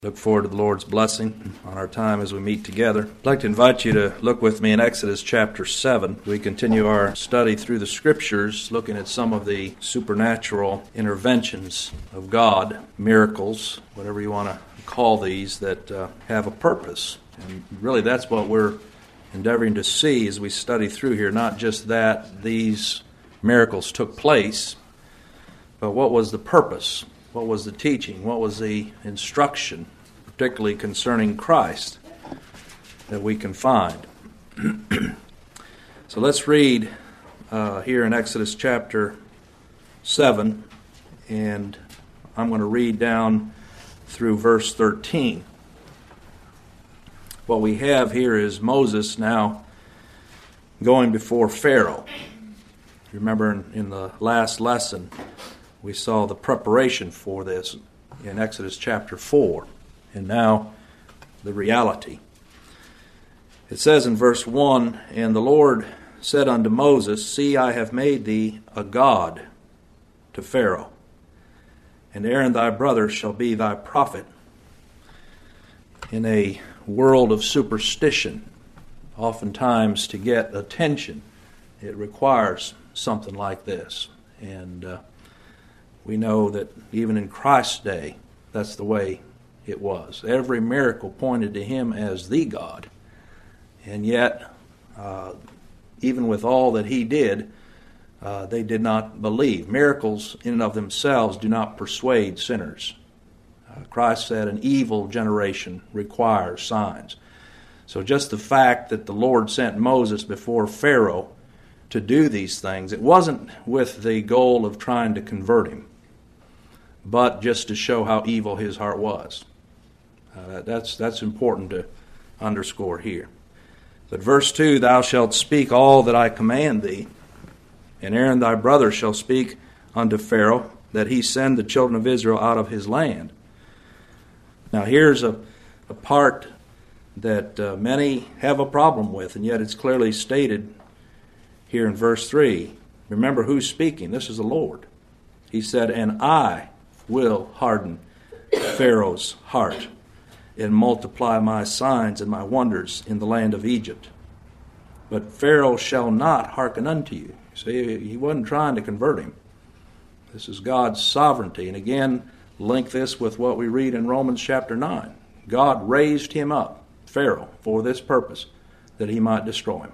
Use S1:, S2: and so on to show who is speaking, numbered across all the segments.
S1: Look forward to the Lord's blessing on our time as we meet together. I'd like to invite you to look with me in Exodus chapter 7. We continue our study through the Scriptures, looking at some of the supernatural interventions of God, miracles, whatever you want to call these, that have a purpose. And really that's what we're endeavoring to see as we study through here, not just that these miracles took place, but what was the purpose? What was the teaching? What was the instruction, particularly concerning Christ, that we can find? So let's read here in Exodus chapter 7, and I'm going to read down through verse 13. What we have here is Moses now going before Pharaoh. Remember in the last lesson, we saw the preparation for this in Exodus chapter 4, and now the reality. It says in verse 1, "And the Lord said unto Moses, See, I have made thee a god to Pharaoh, and Aaron thy brother shall be thy prophet." In a world of superstition, oftentimes to get attention, it requires something like this. And we know that even in Christ's day, that's the way it was. Every miracle pointed to him as the God. And yet, even with all that he did, they did not believe. Miracles in and of themselves do not persuade sinners. Christ said an evil generation requires signs. So just the fact that the Lord sent Moses before Pharaoh to do these things, it wasn't with the goal of trying to convert him, but just to show how evil his heart was. That's important to underscore here. But verse 2, "Thou shalt speak all that I command thee, and Aaron thy brother shall speak unto Pharaoh, that he send the children of Israel out of his land." Now here's a part that many have a problem with, and yet it's clearly stated here in verse 3. Remember who's speaking. This is the Lord. He said, "And I will harden Pharaoh's heart and multiply my signs and my wonders in the land of Egypt. But Pharaoh shall not hearken unto you." See, he wasn't trying to convert him. This is God's sovereignty. And again, link this with what we read in Romans chapter 9. God raised him up, Pharaoh, for this purpose, that he might destroy him.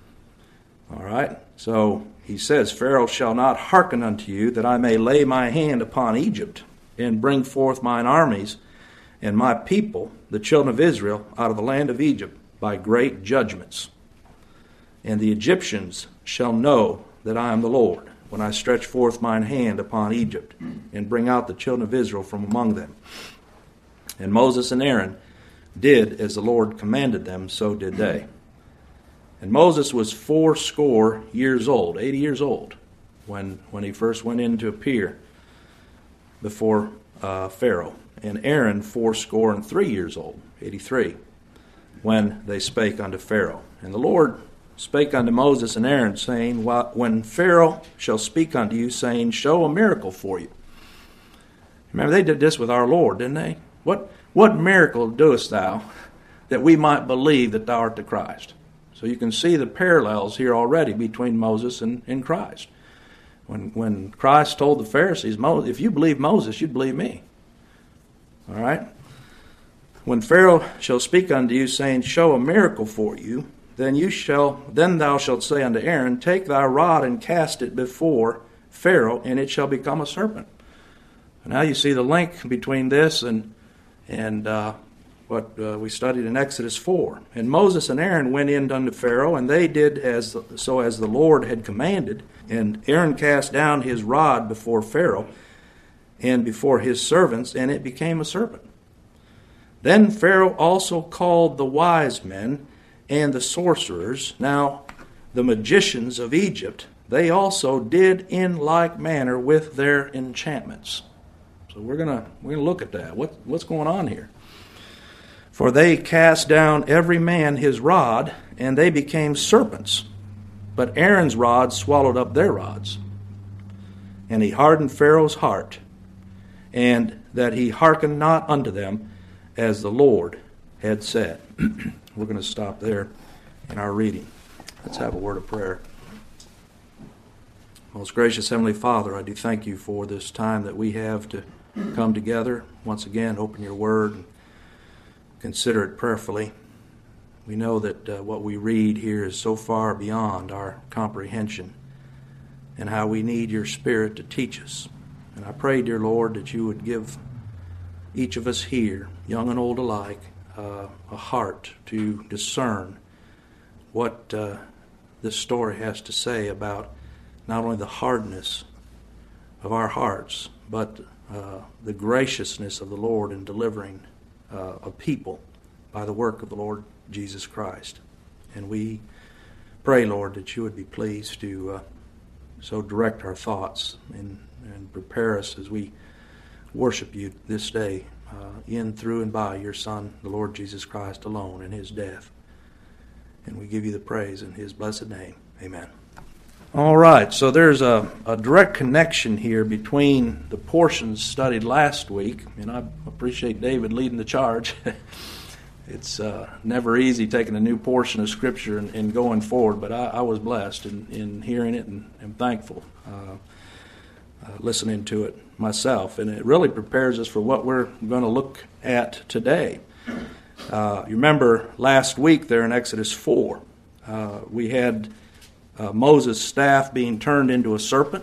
S1: All right? So he says, "Pharaoh shall not hearken unto you, that I may lay my hand upon Egypt, and bring forth mine armies and my people, the children of Israel, out of the land of Egypt, by great judgments. And the Egyptians shall know that I am the Lord, when I stretch forth mine hand upon Egypt, and bring out the children of Israel from among them." And Moses and Aaron did as the Lord commanded them, so did they. And Moses was 80 years old, 80 years old, when he first went in to appear before Pharaoh. And Aaron 83 years old, 83, when they spake unto Pharaoh. And the Lord spake unto Moses and Aaron, saying, "When Pharaoh shall speak unto you, saying, Show a miracle for you." Remember, they did this with our Lord, didn't they? What miracle doest thou, that we might believe that thou art the Christ? So you can see the parallels here already between Moses and Christ. When Christ told the Pharisees, "If you believe Moses, you'd believe me." All right? "When Pharaoh shall speak unto you, saying, Show a miracle for you, then thou shalt say unto Aaron, Take thy rod and cast it before Pharaoh, and it shall become a serpent." And now you see the link between this and what we studied in Exodus 4. "And Moses and Aaron went in unto Pharaoh, and they did as the Lord had commanded. And Aaron cast down his rod before Pharaoh and before his servants, and it became a serpent. Then Pharaoh also called the wise men and the sorcerers, now the magicians of Egypt, they also did in like manner with their enchantments." So we're gonna look at that. What's going on here? "For they cast down every man his rod, and they became serpents. But Aaron's rod swallowed up their rods. And he hardened Pharaoh's heart, and that he hearkened not unto them, as the Lord had said. We're going to stop there in our reading. Let's have a word of prayer. Most gracious Heavenly Father, I do thank you for this time that we have to come together. Once again, open your word and consider it prayerfully. We know that what we read here is so far beyond our comprehension, and how we need your Spirit to teach us. And I pray, dear Lord, that you would give each of us here, young and old alike, a heart to discern what this story has to say about not only the hardness of our hearts, but the graciousness of the Lord in delivering a people by the work of the Lord Jesus Christ. And we pray, Lord, that you would be pleased to so direct our thoughts and prepare us as we worship you this day in, through, and by your Son, the Lord Jesus Christ alone, in his death. And we give you the praise in his blessed name. Amen. All right, so there's a direct connection here between the portions studied last week, and I appreciate David leading the charge. It's never easy taking a new portion of Scripture and going forward, but I was blessed in hearing it, and am thankful listening to it myself. And it really prepares us for what we're going to look at today. You remember last week there in Exodus 4, we had Moses' staff being turned into a serpent.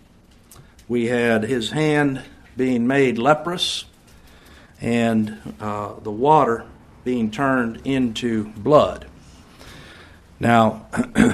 S1: We had his hand being made leprous, and the water being turned into blood. Now,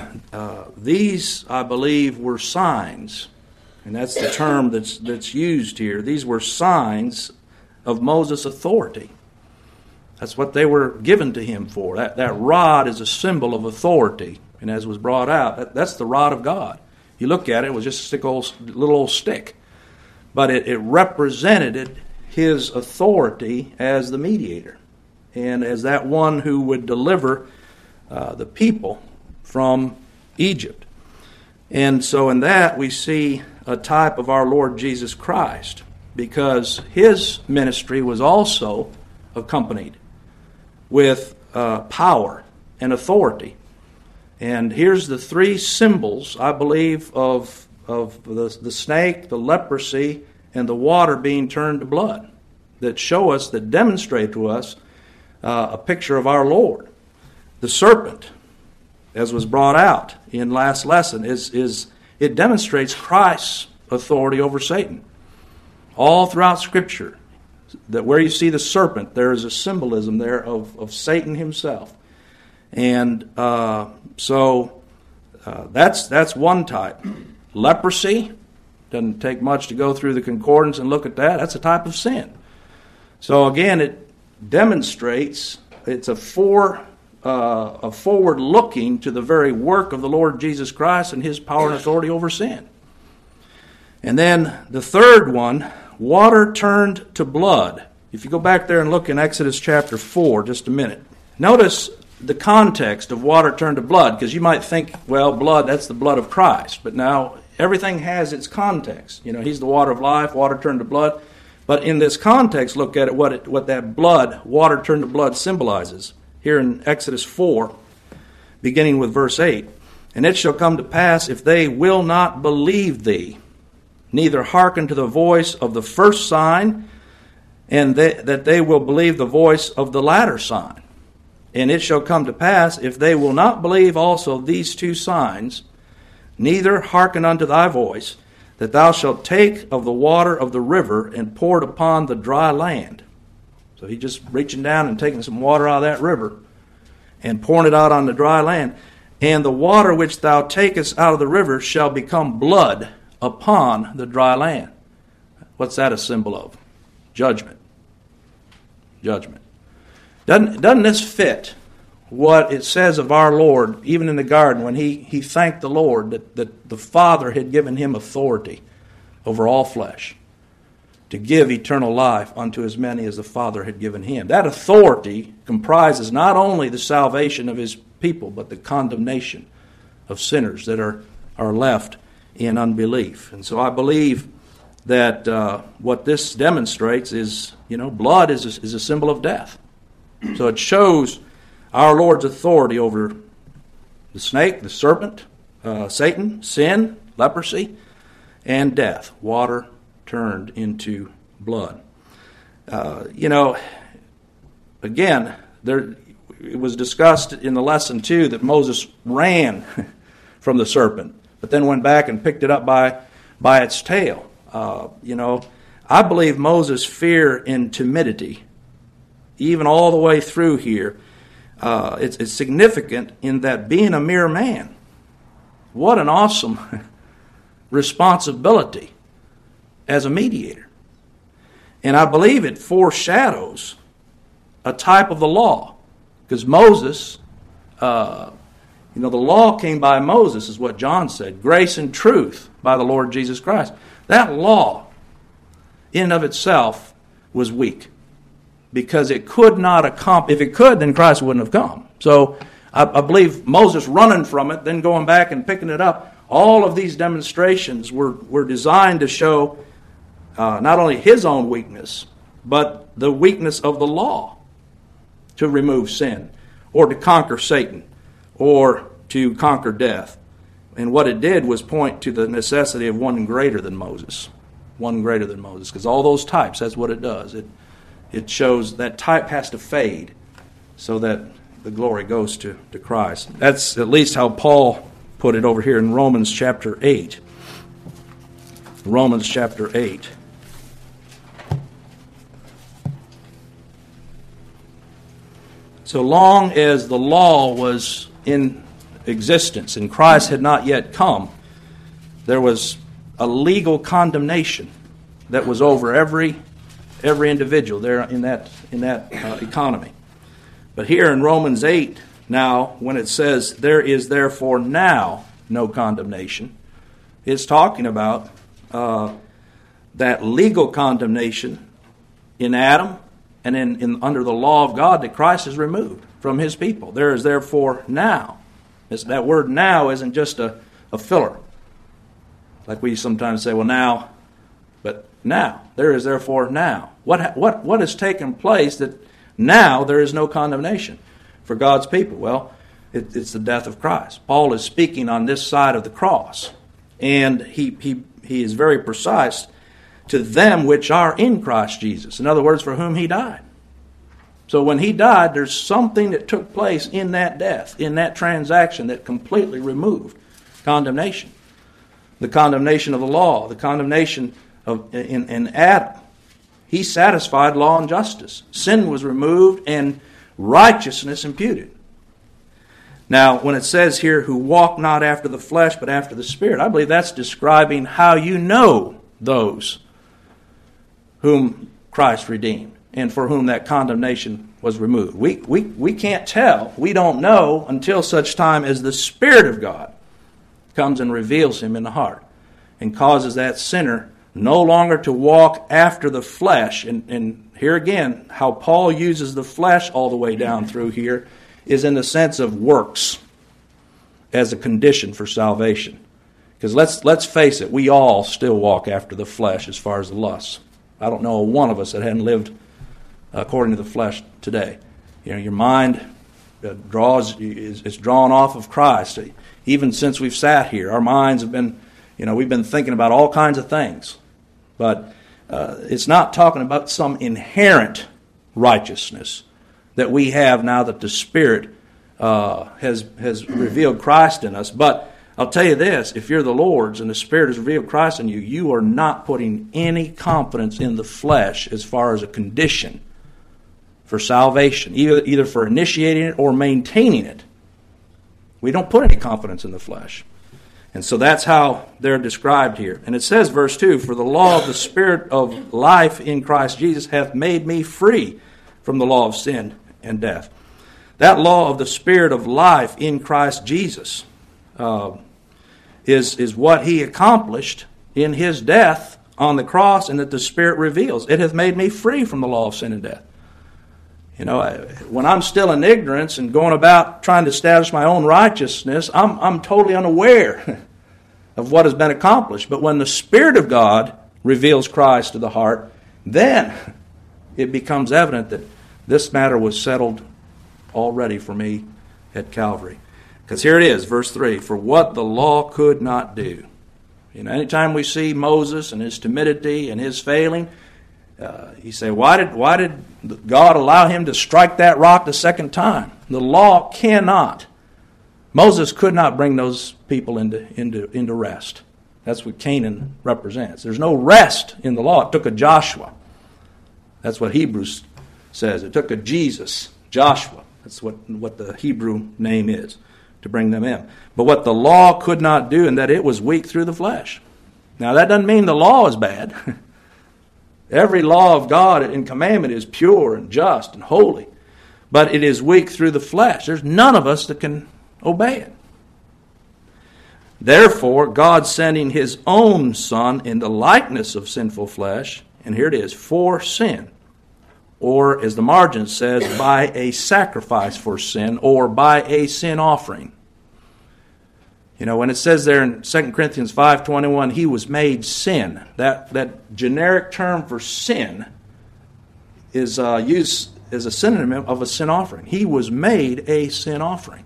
S1: these, I believe, were signs, and that's the term that's used here. These were signs of Moses' authority. That's what they were given to him for. That rod is a symbol of authority. And as was brought out, that's the rod of God. You look at it, it was just a little old stick. But it represented his authority as the mediator, and as that one who would deliver the people from Egypt. And so in that we see a type of our Lord Jesus Christ, because his ministry was also accompanied with power and authority. And here's the three symbols, I believe, of the snake, the leprosy, and the water being turned to blood, that show us, that demonstrate to us a picture of our Lord. The serpent, as was brought out in last lesson, is it demonstrates Christ's authority over Satan. All throughout Scripture, that where you see the serpent, there is a symbolism there of Satan himself. And so that's one type. Leprosy, doesn't take much to go through the concordance and look at that. That's a type of sin. So again, it demonstrates, it's a forward looking to the very work of the Lord Jesus Christ and his power and authority over sin. And then the third one, water turned to blood. If you go back there and look in Exodus chapter 4, just a minute. Notice the context of water turned to blood, because you might think, well, blood, that's the blood of Christ. But now everything has its context. You know, he's the water of life, water turned to blood. But in this context, look at it, what that blood, water turned to blood, symbolizes. Here in Exodus 4, beginning with verse 8. And it shall come to pass, if they will not believe thee, neither hearken to the voice of the first sign, and that they will believe the voice of the latter sign. And it shall come to pass, if they will not believe also these two signs, neither hearken unto thy voice, that thou shalt take of the water of the river and pour it upon the dry land. So he's just reaching down and taking some water out of that river and pouring it out on the dry land. And the water which thou takest out of the river shall become blood upon the dry land. What's that a symbol of? Judgment. Judgment. Doesn't this fit what it says of our Lord, even in the garden, when he thanked the Lord that the Father had given him authority over all flesh, to give eternal life unto as many as the Father had given him. That authority comprises not only the salvation of his people, but the condemnation of sinners that are left in unbelief. And so I believe that what this demonstrates is, blood is a symbol of death. So it shows our Lord's authority over the snake, the serpent, Satan, sin, leprosy, and death. Water turned into blood. Again, it was discussed in the lesson too that Moses ran from the serpent, but then went back and picked it up by its tail. I believe Moses' fear and timidity, even all the way through here, it's significant in that being a mere man, what an awesome responsibility as a mediator. And I believe it foreshadows a type of the law. Because Moses, the law came by Moses, is what John said. Grace and truth by the Lord Jesus Christ. That law, in and of itself, was weak. Because it could not accomplish. If it could, then Christ wouldn't have come. So I believe Moses running from it, then going back and picking it up, all of these demonstrations were designed to show not only his own weakness, but the weakness of the law to remove sin, or to conquer Satan, or to conquer death. And what it did was point to the necessity of one greater than Moses. One greater than Moses. Because all those types, that's what it does. It shows that type has to fade so that the glory goes to Christ. That's at least how Paul put it over here in Romans chapter 8. Romans chapter 8. So long as the law was in existence and Christ had not yet come, there was a legal condemnation that was over every individual there in that economy. But here in Romans 8, now, when it says, there is therefore now no condemnation, it's talking about that legal condemnation in Adam and in under the law of God that Christ has removed from his people. There is therefore now. That word now isn't just a filler. Like we sometimes say, well, now, but now. There is therefore now. What has taken place that now there is no condemnation for God's people? Well, it's the death of Christ. Paul is speaking on this side of the cross. And he is very precise to them which are in Christ Jesus. In other words, for whom he died. So when he died, there's something that took place in that death, in that transaction that completely removed condemnation. The condemnation of the law, the condemnation in Adam. He satisfied law and justice. Sin was removed and righteousness imputed. Now, when it says here, who walk not after the flesh but after the Spirit, I believe that's describing how you know those whom Christ redeemed and for whom that condemnation was removed. We can't tell. We don't know until such time as the Spirit of God comes and reveals him in the heart and causes that sinner no longer to walk after the flesh. And here again, how Paul uses the flesh all the way down through here is in the sense of works as a condition for salvation. Because let's face it, we all still walk after the flesh as far as the lusts. I don't know one of us that hadn't lived according to the flesh today. Your mind is drawn off of Christ. Even since we've sat here, our minds have been, we've been thinking about all kinds of things. But it's not talking about some inherent righteousness that we have now that the Spirit has revealed Christ in us. But I'll tell you this, if you're the Lord's and the Spirit has revealed Christ in you, you are not putting any confidence in the flesh as far as a condition for salvation, either for initiating it or maintaining it. We don't put any confidence in the flesh. And so that's how they're described here. And it says, verse 2, for the law of the Spirit of life in Christ Jesus hath made me free from the law of sin and death. That law of the Spirit of life in Christ Jesus is what he accomplished in his death on the cross, and that the Spirit reveals. It hath made me free from the law of sin and death. When I'm still in ignorance and going about trying to establish my own righteousness, I'm totally unaware of what has been accomplished. But when the Spirit of God reveals Christ to the heart, then it becomes evident that this matter was settled already for me at Calvary. Because here it is, verse 3, for what the law could not do. You know, anytime we see Moses and his timidity and his failing, you say, why did God allow him to strike that rock the second time? The law cannot. Moses could not bring those people into rest. That's what Canaan represents. There's no rest in the law. It took a Joshua. That's what Hebrews says. It took a Jesus, Joshua. That's what the Hebrew name is, to bring them in. But what the law could not do, and that it was weak through the flesh. Now that doesn't mean the law is bad. Every law of God and commandment is pure and just and holy. But it is weak through the flesh. There's none of us that can obey it. Therefore, God sending his own Son in the likeness of sinful flesh, and here it is, for sin, or as the margin says, by a sacrifice for sin, or by a sin offering. You know, when it says there in 2 Corinthians 5:21, he was made sin, that generic term for sin is used as a synonym of a sin offering. He was made a sin offering.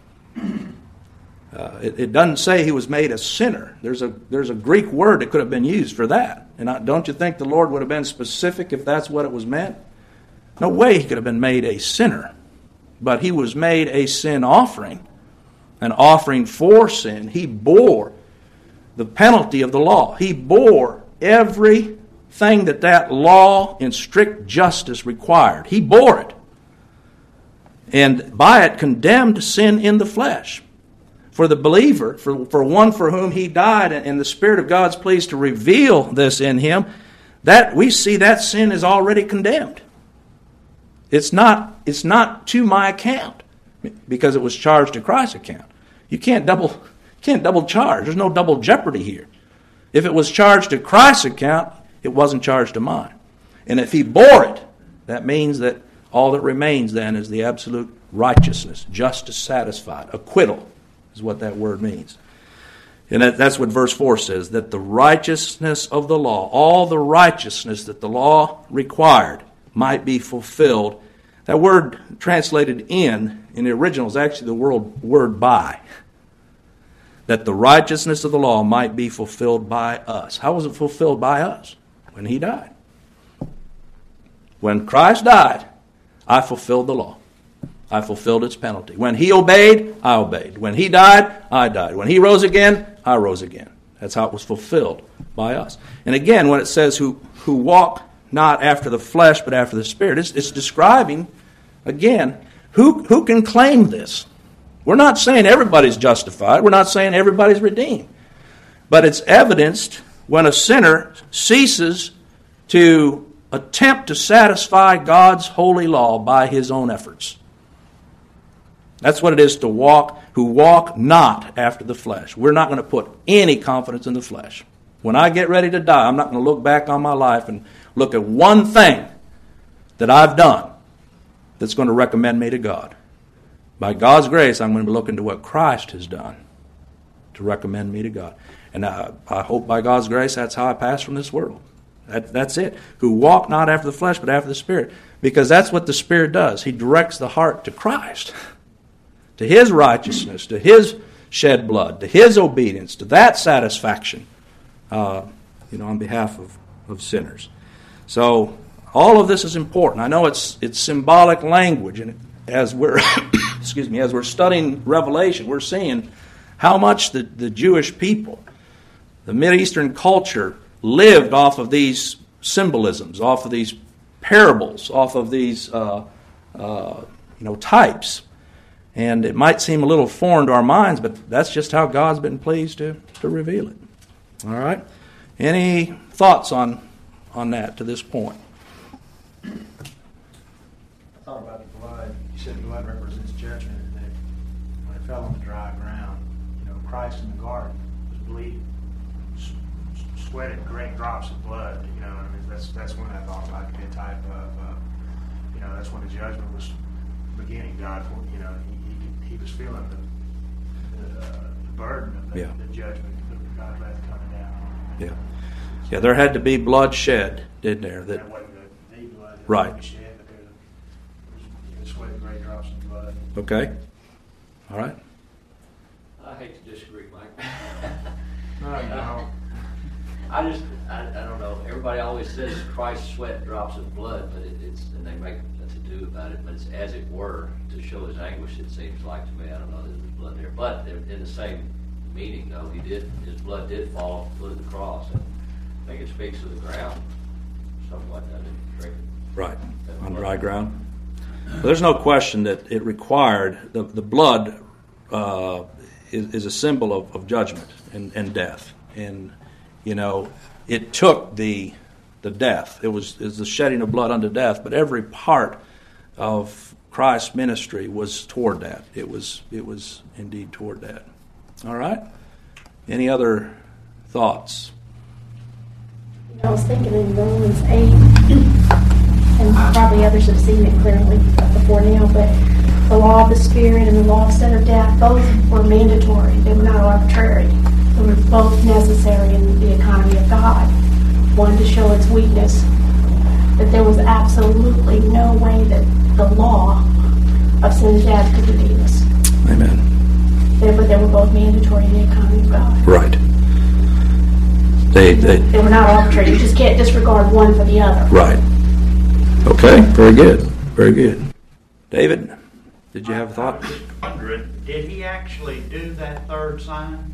S1: It doesn't say he was made a sinner. There's a Greek word that could have been used for that. And don't you think the Lord would have been specific if that's what it was meant? No way he could have been made a sinner. But he was made a sin offering, an offering for sin. He bore the penalty of the law. He bore everything that law in strict justice required. He bore it. And by it condemned sin in the flesh. For the believer, for one for whom he died, and the Spirit of God's pleased to reveal this in him, that we see that sin is already condemned. It's not to my account, because it was charged to Christ's account. You can't double charge. There's no double jeopardy here. If it was charged to Christ's account, it wasn't charged to mine. And if he bore it, that means that all that remains then is the absolute righteousness, justice satisfied, acquittal is what that word means. And that's what verse 4 says, that the righteousness of the law, all the righteousness that the law required, might be fulfilled. That word translated in the original is actually the word by. That the righteousness of the law might be fulfilled by us. How was it fulfilled by us? When he died. When Christ died, I fulfilled the law. I fulfilled its penalty. When he obeyed, I obeyed. When he died, I died. When he rose again, I rose again. That's how it was fulfilled by us. And again, when it says who walk not after the flesh but after the Spirit, it's describing, again, who can claim this. We're not saying everybody's justified. We're not saying everybody's redeemed. But it's evidenced when a sinner ceases to attempt to satisfy God's holy law by his own efforts. That's what it is to walk, who walk not after the flesh. We're not going to put any confidence in the flesh. When I get ready to die, I'm not going to look back on my life and look at one thing that I've done that's going to recommend me to God. By God's grace, I'm going to be looking to what Christ has done to recommend me to God. And I hope by God's grace that's how I pass from this world. That's it. Who walk not after the flesh but after the Spirit. Because that's what the Spirit does. He directs the heart to Christ. To his righteousness, to his shed blood, to his obedience, to that satisfaction, on behalf of sinners. So all of this is important. I know it's symbolic language, and as we're as we're studying Revelation, we're seeing how much the Jewish people, the Mideastern culture, lived off of these symbolisms, off of these parables, off of these types. And it might seem a little foreign to our minds, but that's just how God's been pleased to reveal it. All right? Any thoughts on that to this point?
S2: I thought about the blood. You said blood represents judgment, and that when it fell on the dry ground, Christ in the garden was bleeding, sweated great drops of blood. That's when I thought about could be a type of, that's when the judgment was beginning. God, he was feeling the burden of the judgment that God left coming down.
S1: Yeah. Yeah, there had to be blood shed, didn't there?
S2: That wasn't the blood that
S1: Right.
S2: was shed, but there was sweat and great drops of blood.
S1: Okay. All right.
S3: I hate to disagree, Mike.
S2: No.
S3: I don't know. Everybody always says Christ sweat drops of blood, but and they make a to-do about it, but it's as it were to show his anguish, it seems like to me. I don't know, there's blood there. But in the same meaning, though, his blood did fall at the foot of the cross. And I think it speaks to the ground, somewhat, doesn't it? Drink it.
S1: Right. On dry ground. Well, there's no question that it required, the blood is a symbol of judgment and death. And, it took the death. It was the shedding of blood unto death, but every part of Christ's ministry was toward that. It was indeed toward that. All right? Any other thoughts?
S4: I was thinking in Romans 8, and probably others have seen it clearly before now, but the law of the Spirit and the law of sin or death, both were mandatory. They were not arbitrary. They were both necessary in the economy of God. One to show its weakness, that there was absolutely no way that the law of sin and death could redeem us.
S1: Amen.
S4: But they were both mandatory in the economy of God.
S1: Right. They
S4: were not arbitrary. You just can't disregard one for the other.
S1: Right. Okay. Very good. Very good. David, did you have a thought?
S5: I was just wondering, did he actually do that third sign?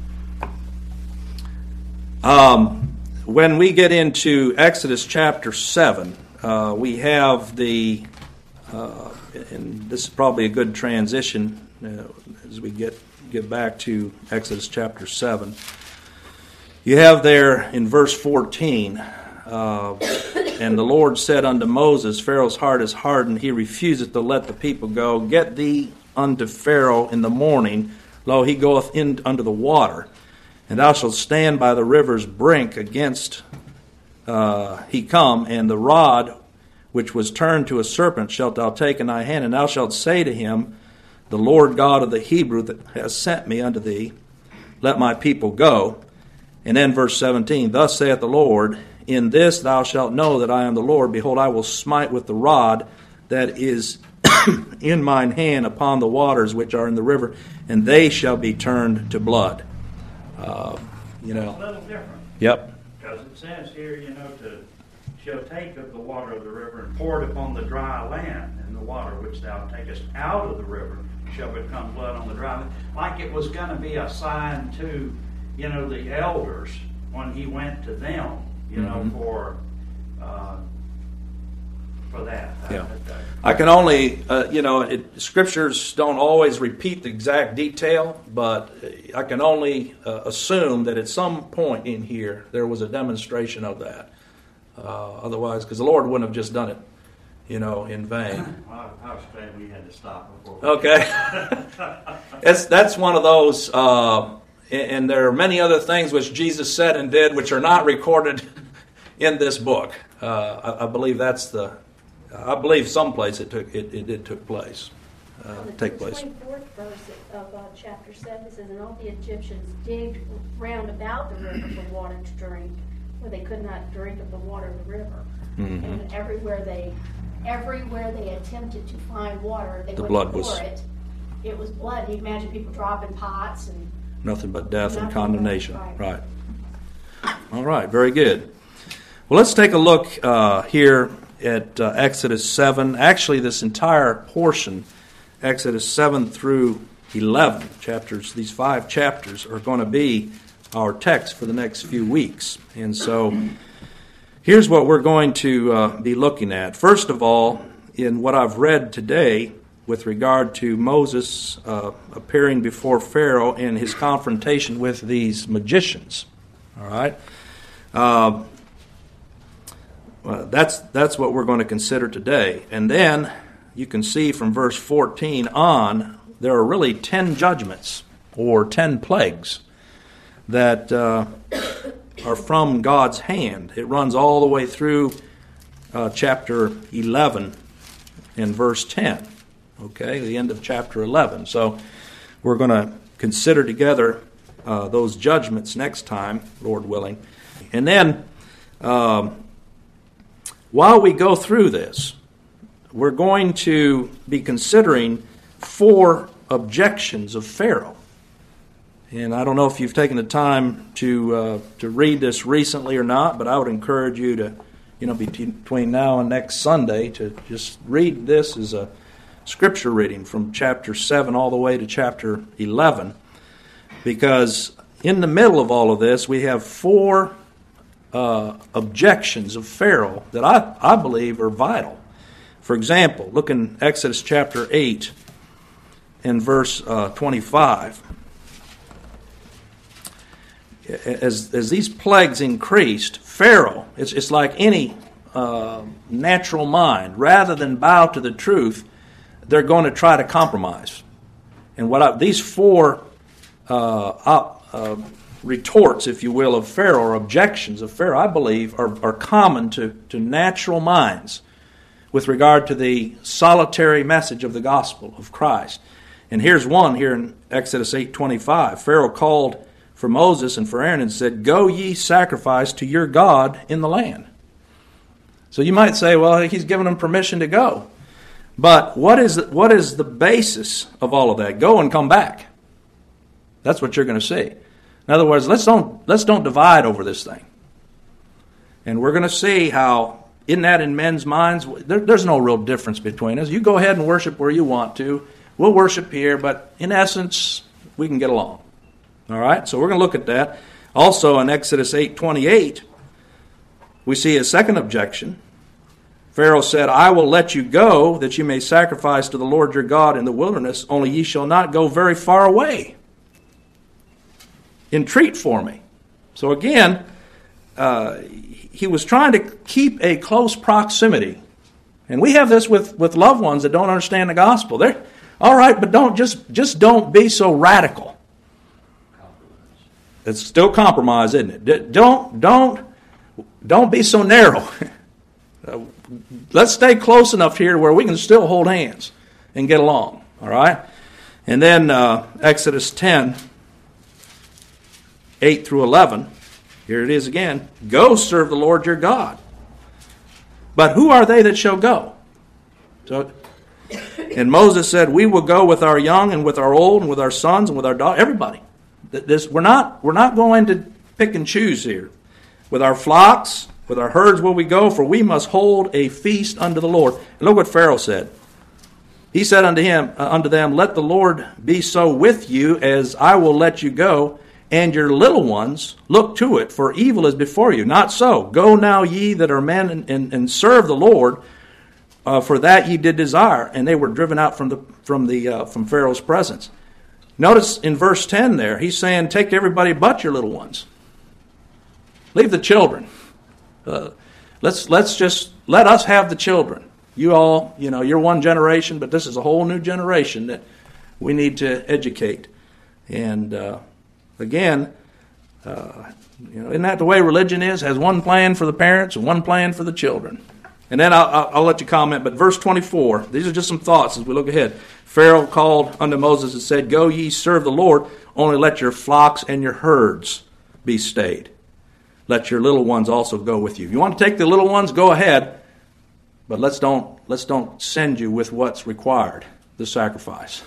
S1: When we get into Exodus chapter 7, we have and this is probably a good transition as we get back to Exodus chapter 7. You have there in verse 14, and the Lord said unto Moses, Pharaoh's heart is hardened, he refuseth to let the people go. Get thee unto Pharaoh in the morning, lo, he goeth in under the water, and thou shalt stand by the river's brink against he come, and the rod which was turned to a serpent shalt thou take in thy hand, and thou shalt say to him, the Lord God of the Hebrew that has sent me unto thee, let my people go. And then verse 17, thus saith the Lord, in this thou shalt know that I am the Lord. Behold, I will smite with the rod that is in mine hand upon the waters which are in the river, and they shall be turned to blood.
S5: A little different.
S1: Yep.
S5: Because it says here, shall take of the water of the river and pour it upon the dry land, and the water which thou takest out of the river shall become blood on the dry land. Like it was going to be a sign to, the elders when he went to them, for that.
S1: Yeah. I can only, scriptures don't always repeat the exact detail, but I can only assume that at some point in here there was a demonstration of that. Otherwise, because the Lord wouldn't have just done it, in vain.
S5: Well, I was glad we had to stop before.
S1: Okay. That's one of those, and there are many other things which Jesus said and did which are not recorded in this book. I believe I believe someplace it did take place.
S4: The 24th verse of chapter 7 says, and all the Egyptians digged round about the river for water to drink, where they could not drink of the water of the river.
S1: Mm-hmm.
S4: And everywhere they attempted to find water, they
S1: The
S4: wouldn't
S1: blood
S4: pour
S1: was-
S4: it. It was blood. You imagine people dropping pots and
S1: Nothing but death and
S4: Nothing
S1: condemnation.
S4: but-
S1: Right. All right, very good. Well, let's take a look here at Exodus 7. Actually, this entire portion, Exodus 7 through 11 chapters, these 5 chapters are going to be our text for the next few weeks. And so here's what we're going to be looking at. First of all, in what I've read today with regard to Moses appearing before Pharaoh and his confrontation with these magicians. All right? That's what we're going to consider today. And then you can see from verse 14 on, there are really 10 judgments or 10 plagues that are from God's hand. It runs all the way through chapter 11 and verse 10. Okay, the end of chapter 11. So we're going to consider together those judgments next time, Lord willing. And then While we go through this, we're going to be considering 4 objections of Pharaoh. And I don't know if you've taken the time to read this recently or not, but I would encourage you to, between now and next Sunday, to just read this as a scripture reading from chapter 7 all the way to chapter 11. Because in the middle of all of this, we have 4 objections of Pharaoh that I believe are vital. For example, look in Exodus chapter 8 and verse 25. As these plagues increased, Pharaoh, it's like any natural mind, rather than bow to the truth, they're going to try to compromise. And these 4 retorts, if you will, of Pharaoh, or objections of Pharaoh, I believe are common to natural minds with regard to the solitary message of the gospel of Christ. And here's one here in Exodus 8:25. Pharaoh called for Moses and for Aaron and said, "Go ye sacrifice to your God in the land." So you might say, well, he's given them permission to go. But what is the basis of all of that? Go and come back. That's what you're going to see. In other words, let's don't divide over this thing. And we're going to see how, in men's minds, there's no real difference between us. You go ahead and worship where you want to. We'll worship here, but in essence, we can get along. All right, so we're going to look at that. Also in Exodus 8:28, we see a second objection. Pharaoh said, "I will let you go, that you may sacrifice to the Lord your God in the wilderness, only ye shall not go very far away. Entreat for me." So again, he was trying to keep a close proximity. And we have this with loved ones that don't understand the gospel. They're all right, but just don't be so radical. It's still compromise, isn't it? Don't be so narrow. Let's stay close enough here where we can still hold hands and get along. All right? And then Exodus 10, 8 through 11. Here it is again. Go serve the Lord your God. But who are they that shall go? And Moses said, "We will go with our young and with our old and with our sons and with our daughters." Everybody. We're not going to pick and choose here. With our flocks, with our herds will we go, for we must hold a feast unto the Lord. And look what Pharaoh said. He said unto them, "Let the Lord be so with you as I will let you go, and your little ones look to it, for evil is before you. Not so. Go now ye that are men and serve the Lord, for that ye did desire." And they were driven out from Pharaoh's presence. Notice in verse 10 there, he's saying, take everybody but your little ones. Leave the children. Let's just let us have the children. You all, you're one generation, but this is a whole new generation that we need to educate. And again, isn't that the way religion is? Has one plan for the parents and one plan for the children. And then I'll let you comment, but verse 24, these are just some thoughts as we look ahead. Pharaoh called unto Moses and said, "Go ye serve the Lord, only let your flocks and your herds be stayed. Let your little ones also go with you." If you want to take the little ones, go ahead, but let's don't send you with what's required, the sacrifice.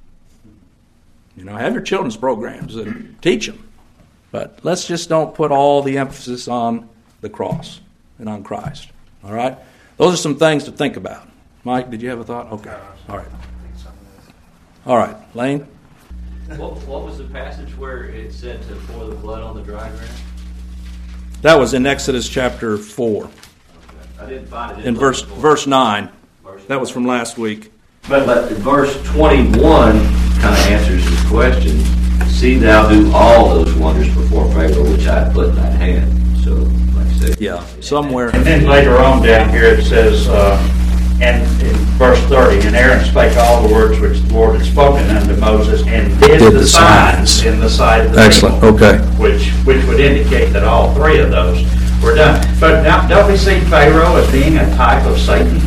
S1: Have your children's programs and teach them, but let's just don't put all the emphasis on the cross and on Christ. All right? Those are some things to think about. Mike, did you have a thought? Okay. All right. All right. Lane?
S3: What was the passage where it said to pour the blood on the dry ground?
S1: That was in Exodus chapter 4.
S3: Okay. I didn't find it.
S1: In verse 9. That was from last week.
S3: But verse 21 kind of answers his question. "See thou do all those wonders before Pharaoh, which I put in thy hand." So, like I said.
S1: Yeah, somewhere.
S5: And then later on down here it says, and in verse 30, "And Aaron spake all the words which the Lord had spoken unto Moses, and did the signs in the sight of the
S1: Excellent.
S5: people."
S1: Okay.
S5: Which would indicate that all 3 of those were done. But now, don't we see Pharaoh as being a type of Satan?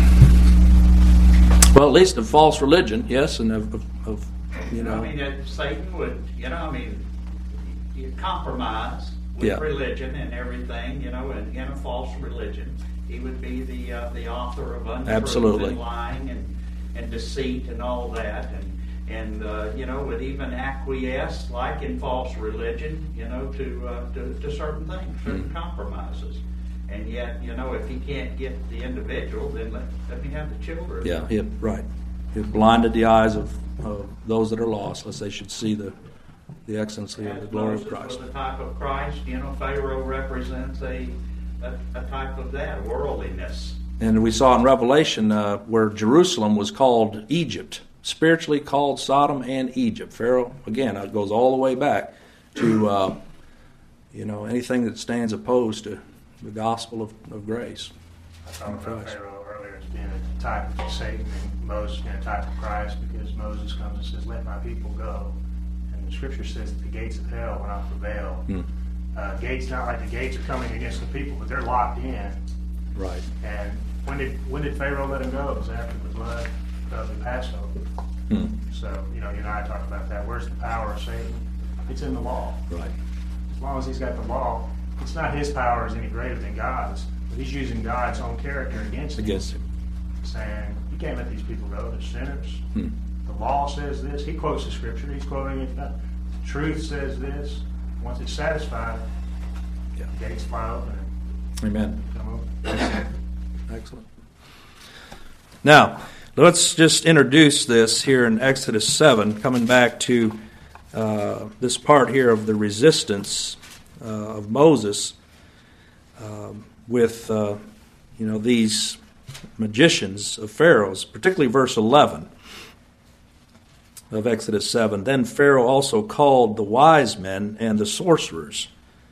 S1: Well, at least of false religion, yes, and of
S5: I mean, that Satan would, you compromise with
S1: Yeah.
S5: religion and everything, you know, and in a false religion. He would be the author of untruth
S1: Absolutely.
S5: and lying and deceit and all that, and you know, would even acquiesce, like in false religion, you know, to certain things, certain compromises. And yet, you know, if he can't get the individual, then let me have the children.
S1: Yeah, right. He blinded the eyes of those that are lost, lest they should see the excellency of the glory of Christ.
S5: Was a type of Christ. You know, Pharaoh represents a type of that, worldliness.
S1: And we saw in Revelation where Jerusalem was called Egypt, spiritually called Sodom and Egypt. Pharaoh, again, it goes all the way back to, you know, anything that stands opposed to the gospel of grace.
S2: I talked about Pharaoh earlier as being a type of Satan and Moses being a type of Christ, because Moses comes and says, "Let my people go." And the scripture says that the gates of hell will not prevail. Gates, not like the gates are coming against the people, but they're locked in.
S1: Right.
S2: And when did Pharaoh let him go? It was after the blood of the Passover. So, you know, you and I talked about that. Where's the power of Satan? It's in the law.
S1: Right.
S2: As long as he's got the law, it's not his power is any greater than God's, but he's using God's own character against him. Saying, you can't let these people go, they're sinners. The law says this. He quotes the scripture. He's quoting it. Truth says this. Once it's satisfied, the gates fly open.
S1: Amen.
S2: Come over.
S1: Excellent. Now, let's just introduce this here in Exodus 7, coming back to this part here of the resistance of Moses with you know, these magicians of Pharaoh's, particularly verse 11 of Exodus 7. Then Pharaoh also called the wise men and the sorcerers.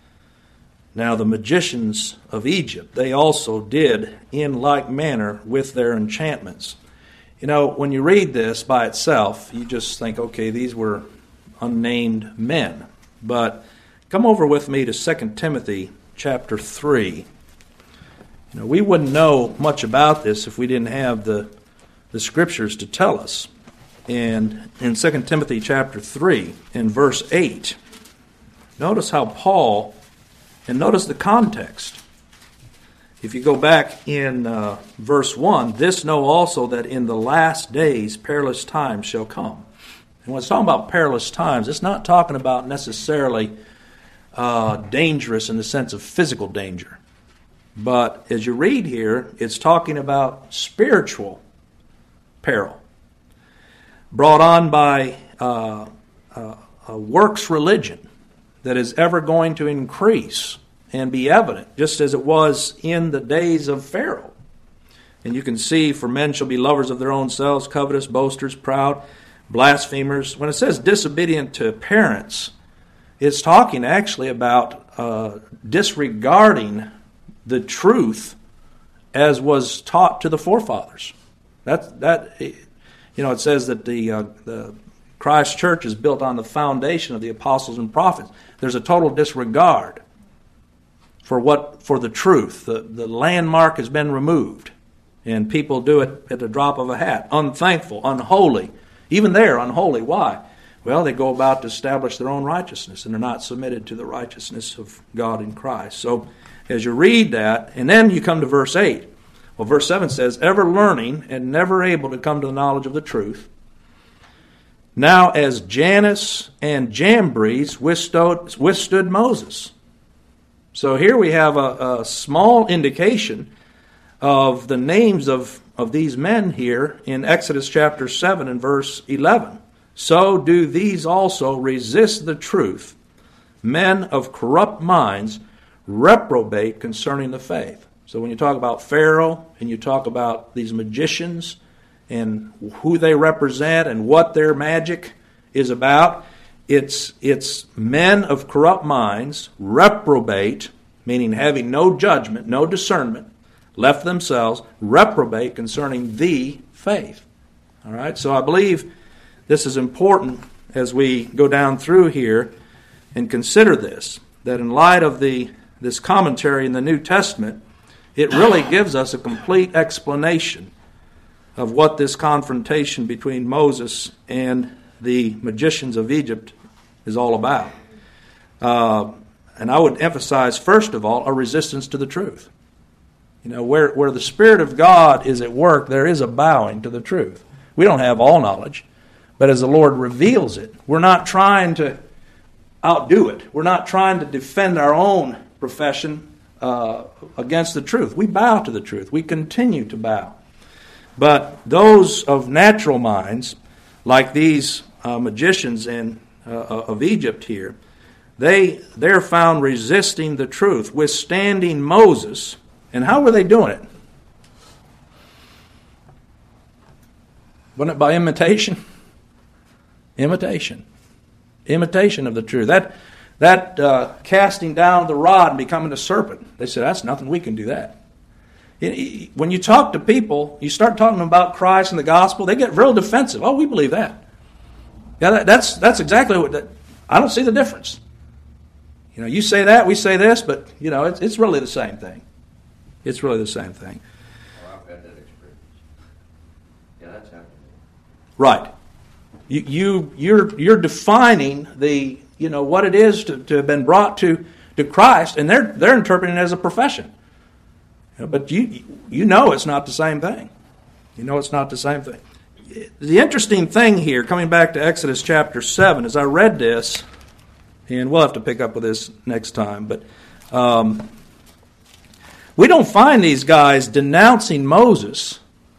S1: Now the magicians of Egypt, they also did in like manner with their enchantments. You know, when you read this by itself, you just think, okay, these were unnamed men. But come over with me to 2 Timothy chapter 3. You know, we wouldn't know much about this if we didn't have the scriptures to tell us. And in 2 Timothy chapter 3, in verse 8, notice how Paul, and notice the context. If you go back in verse 1, this know also that in the last days perilous times shall come. And when it's talking about perilous times, it's not talking about necessarily dangerous in the sense of physical danger. But as you read here, it's talking about spiritual peril brought on by a works religion that is ever going to increase and be evident, just as it was in the days of Pharaoh. And you can see, for men shall be lovers of their own selves, covetous, boasters, proud, blasphemers. When it says disobedient to parents, it's talking actually about disregarding the truth as was taught to the forefathers. That you know, it says that the Christ Church is built on the foundation of the apostles and prophets. There's a total disregard for the truth. The landmark has been removed, and people do it at the drop of a hat. Unthankful, unholy. Even they're unholy. Why? Well, they go about to establish their own righteousness, and they're not submitted to the righteousness of God in Christ. So as you read that, and then you come to verse 8. Well, verse 7 says, ever learning and never able to come to the knowledge of the truth. Now as Jannes and Jambres withstood Moses. So here we have a small indication of the names of these men here in Exodus chapter 7 and verse 11. So do these also resist the truth, men of corrupt minds, reprobate concerning the faith. So when you talk about Pharaoh and you talk about these magicians and who they represent and what their magic is about, it's men of corrupt minds, reprobate, meaning having no judgment, no discernment, left themselves, reprobate concerning the faith. All right, so I believe this is important as we go down through here and consider this, that in light of this commentary in the New Testament, it really gives us a complete explanation of what this confrontation between Moses and the magicians of Egypt is all about. and I would emphasize, first of all, a resistance to the truth. Where the Spirit of God is at work, there is a bowing to the truth. We don't have all knowledge, but as the Lord reveals it, we're not trying to outdo it. We're not trying to defend our own profession against the truth. We bow to the truth. We continue to bow. But those of natural minds, like these magicians of Egypt here, they're found resisting the truth, withstanding Moses. And how were they doing it? Wasn't it by imitation? Imitation of the truth. That casting down the rod and becoming a serpent. They said, that's nothing, we can do that. When you talk to people, you start talking about Christ and the gospel, they get real defensive. Oh, we believe that. Yeah, that's exactly what. I don't see the difference. You say that, we say this, but it's really the same thing. It's really the same thing.
S3: Well, I've had that experience. Yeah, that's happened.
S1: Right. You're defining the what it is to have been brought to Christ, and they're interpreting it as a profession. But you know it's not the same thing. It's not the same thing. The interesting thing here, coming back to Exodus chapter 7, as I read this, and we'll have to pick up with this next time, but we don't find these guys denouncing Moses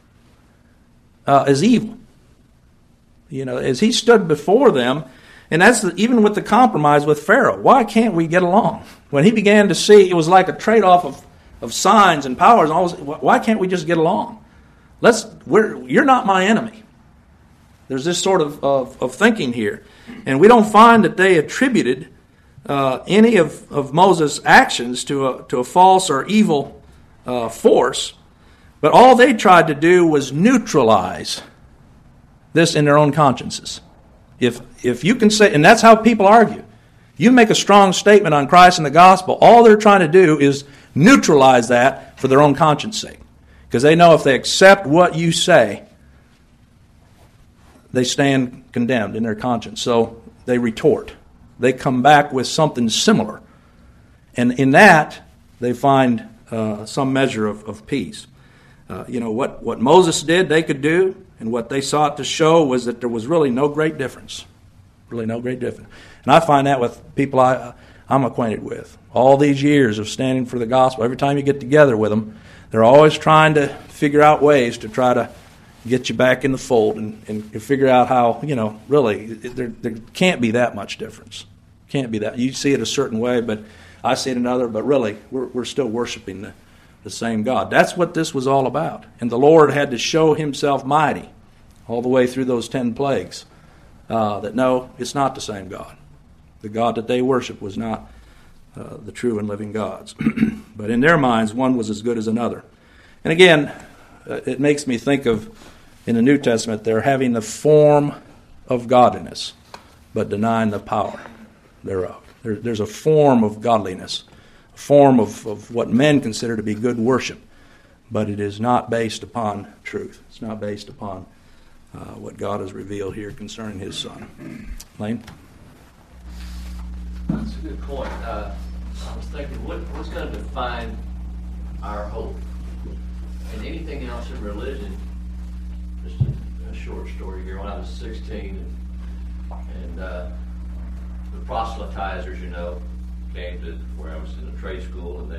S1: as evil. As he stood before them, and that's even with the compromise with Pharaoh. Why can't we get along? When he began to see, it was like a trade-off of signs and powers. And all this, why can't we just get along? You're not my enemy. There's this sort of thinking here. And we don't find that they attributed any of Moses' actions to a false or evil force, but all they tried to do was neutralize this in their own consciences. If you can say, and that's how people argue. You make a strong statement on Christ and the gospel, all they're trying to do is neutralize that for their own conscience sake. Because they know if they accept what you say, they stand condemned in their conscience. So they retort. They come back with something similar. And in that, they find some measure of peace. What Moses did, they could do, and what they sought to show was that there was really no great difference. Really no great difference. And I find that with people I'm acquainted with. All these years of standing for the gospel, every time you get together with them, they're always trying to figure out ways to try to get you back in the fold and figure out how, really, there can't be that much difference. Can't be that. You see it a certain way, but I see it another, but really, we're still worshiping the same God. That's what this was all about. And the Lord had to show himself mighty all the way through those 10 plagues. That no, it's not the same God. The God that they worship was not the true and living gods. But in their minds, one was as good as another. And again, it makes me think of, in the New Testament, they're having the form of godliness, but denying the power thereof. There's a form of godliness, a form of what men consider to be good worship, but it is not based upon truth. It's not based upon what God has revealed here concerning his Son. Lane?
S3: That's a good point. I was thinking, what's going to define our hope? And anything else in religion, just a short story here. When I was 16, and the proselytizers, came to where I was in a trade school, and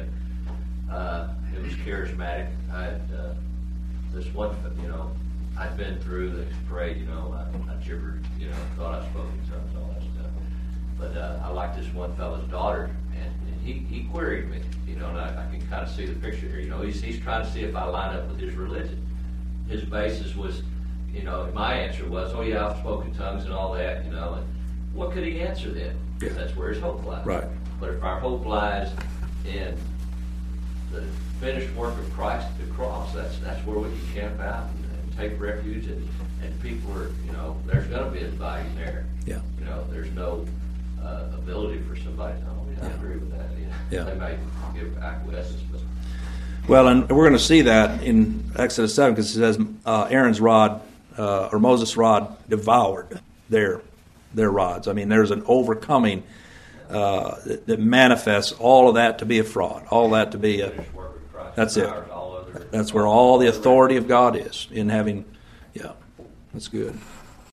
S3: it was charismatic. I had this one, I'd been through the parade, I gibbered, thought I spoke in tongues, all that stuff. But I liked this one fellow's daughter, and he queried me, and I can kind of see the picture here. He's trying to see if I line up with his religion. His basis was, my answer was, oh yeah, I've spoken tongues and all that, and what could he answer then? Because that's where his hope lies.
S1: Right.
S3: But if our hope lies in the finished work of Christ at the cross, that's where we can camp out and take refuge, and people are, there's going to be a value there.
S1: Yeah.
S3: There's no ability for somebody to, I agree with that.
S1: Yeah.
S3: They may give acquiescence, but.
S1: Well, and we're going to see that in Exodus 7, because it says Aaron's rod, or Moses' rod, devoured their rods. I mean, there's an overcoming that manifests all of that to be a fraud, all that to be a.
S3: Finished work of Christ.
S1: That's it.
S3: Powers all other-
S1: That's where all the authority of God is in having. Yeah, that's good.